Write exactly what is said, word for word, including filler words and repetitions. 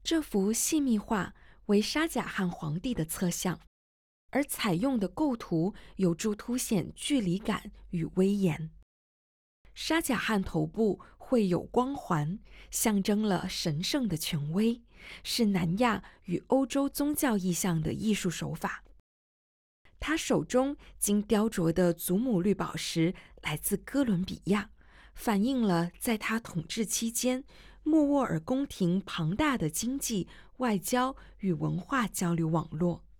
这幅细密画为沙贾汗皇帝的侧像，而采用的构图有助凸显距离感与威严。沙贾汗头部绘有光环，象征了神圣的权威，是南亚与欧洲宗教意象的艺术手法。他手中金雕琢的祖母绿宝石来自哥伦比亚，反映了在他统治期间莫卧儿宫廷庞大的经济、外交与文化交流网络。